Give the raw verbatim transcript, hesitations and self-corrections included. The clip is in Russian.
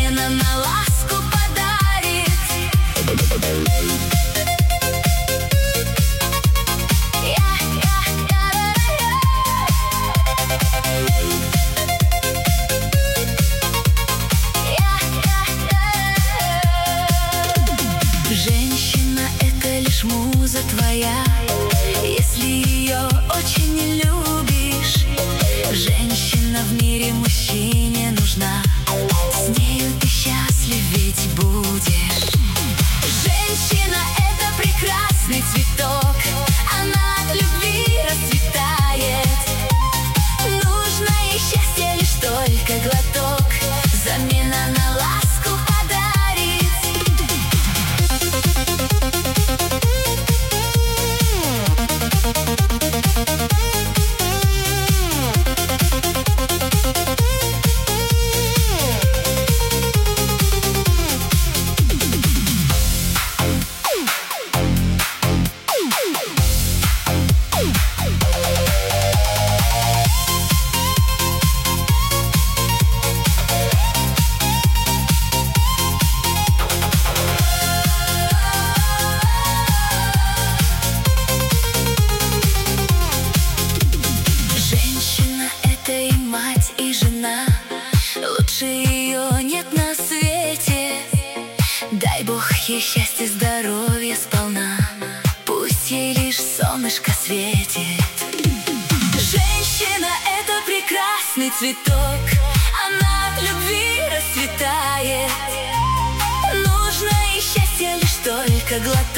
замена на ласку подарит. Женщина — это лишь муза твоя, если ее очень не любишь. Женщина в мире мужчине нужна, с нею ты счастлив ведь будешь. Женщина — это прекрасный цветок, она от любви расцветает. Нужно ей счастье лишь только глоток, замена на ласку подарит. Мать и жена, лучше ее нет на свете. Дай Бог ей счастья, здоровья сполна, пусть ей лишь солнышко светит. Женщина — это прекрасный цветок, она от любви расцветает. Нужно ей счастье лишь только глоток.